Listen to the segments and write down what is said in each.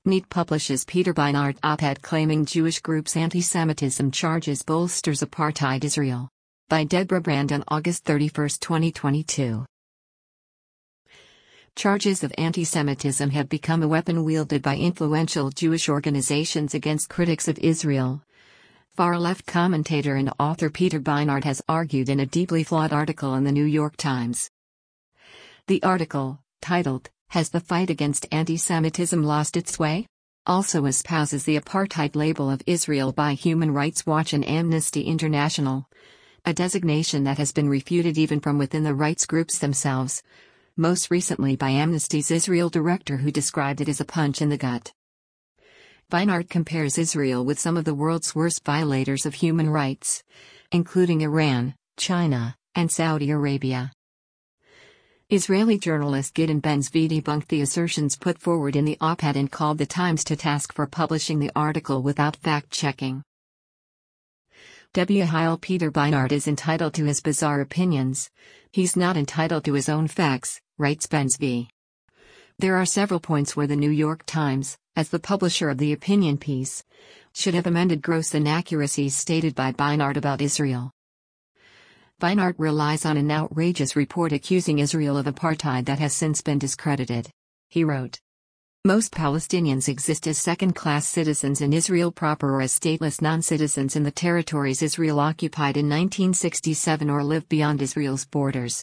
NEET publishes Peter Beinart op-ed claiming Jewish groups' anti-Semitism charges bolsters apartheid Israel. By Deborah Brand on August 31, 2022. Charges of anti-Semitism have become a weapon wielded by influential Jewish organizations against critics of Israel. Far-left commentator and author Peter Beinart has argued in a deeply flawed article in the New York Times. The article, titled, "Has the Fight Against Anti-Semitism Lost Its Way?" also espouses the apartheid label of Israel by Human Rights Watch and Amnesty International, a designation that has been refuted even from within the rights groups themselves, most recently by Amnesty's Israel director, who described it as a punch in the gut. Beinart compares Israel with some of the world's worst violators of human rights, including Iran, China, and Saudi Arabia. Israeli journalist Gideon Ben-Zvi debunked the assertions put forward in the op-ed and called the Times to task for publishing the article without fact-checking. While Peter Beinart is entitled to his bizarre opinions, he's not entitled to his own facts, writes Ben-Zvi. There are several points where the New York Times, as the publisher of the opinion piece, should have amended gross inaccuracies stated by Beinart about Israel. Beinart relies on an outrageous report accusing Israel of apartheid that has since been discredited. He wrote, "Most Palestinians exist as second-class citizens in Israel proper or as stateless non-citizens in the territories Israel occupied in 1967 or live beyond Israel's borders."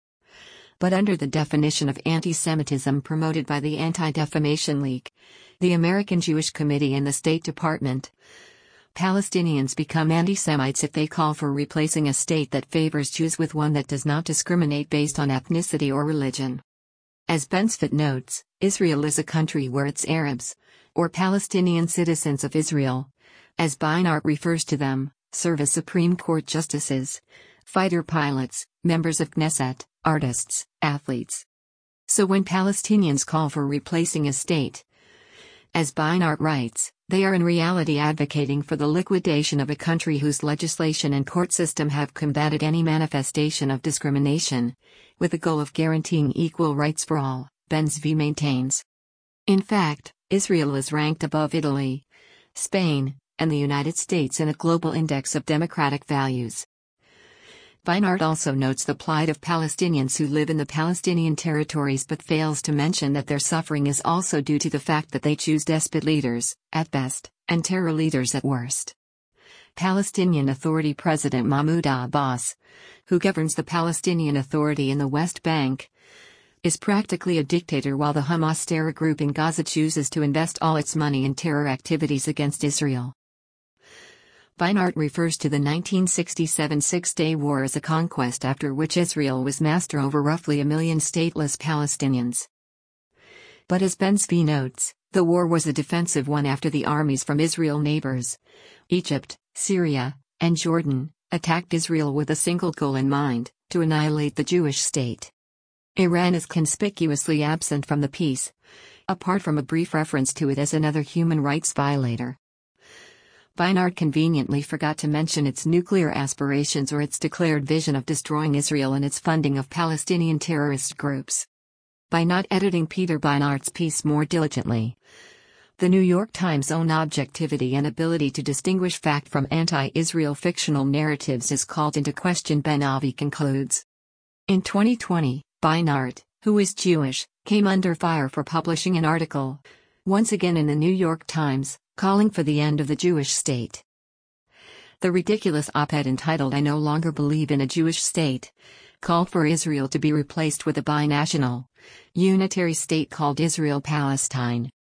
But under the definition of anti-Semitism promoted by the Anti-Defamation League, the American Jewish Committee and the State Department, Palestinians become anti-Semites if they call for replacing a state that favors Jews with one that does not discriminate based on ethnicity or religion. As Ben-Zvi notes, Israel is a country where its Arabs, or Palestinian citizens of Israel, as Beinart refers to them, serve as Supreme Court justices, fighter pilots, members of Knesset, artists, athletes. So when Palestinians call for replacing a state, as Beinart writes, they are in reality advocating for the liquidation of a country whose legislation and court system have combated any manifestation of discrimination, with the goal of guaranteeing equal rights for all, Ben-Zvi maintains. In fact, Israel is ranked above Italy, Spain, and the United States in a global index of democratic values. Beinart also notes the plight of Palestinians who live in the Palestinian territories but fails to mention that their suffering is also due to the fact that they choose despot leaders, at best, and terror leaders at worst. Palestinian Authority President Mahmoud Abbas, who governs the Palestinian Authority in the West Bank, is practically a dictator, while the Hamas terror group in Gaza chooses to invest all its money in terror activities against Israel. Beinart refers to the 1967 Six-Day War as a conquest after which Israel was master over roughly 1 million stateless Palestinians. But as Ben-Zvi notes, the war was a defensive one after the armies from Israel neighbors, Egypt, Syria, and Jordan, attacked Israel with a single goal in mind: to annihilate the Jewish state. Iran is conspicuously absent from the peace, apart from a brief reference to it as another human rights violator. Beinart conveniently forgot to mention its nuclear aspirations or its declared vision of destroying Israel and its funding of Palestinian terrorist groups. By not editing Peter Beinart's piece more diligently, the New York Times' own objectivity and ability to distinguish fact from anti-Israel fictional narratives is called into question, Ben-Zvi concludes. In 2020, Beinart, who is Jewish, came under fire for publishing an article, once again in the New York Times, calling for the end of the Jewish state. The ridiculous op-ed entitled "I No Longer Believe in a Jewish State" called for Israel to be replaced with a binational, unitary state called Israel-Palestine.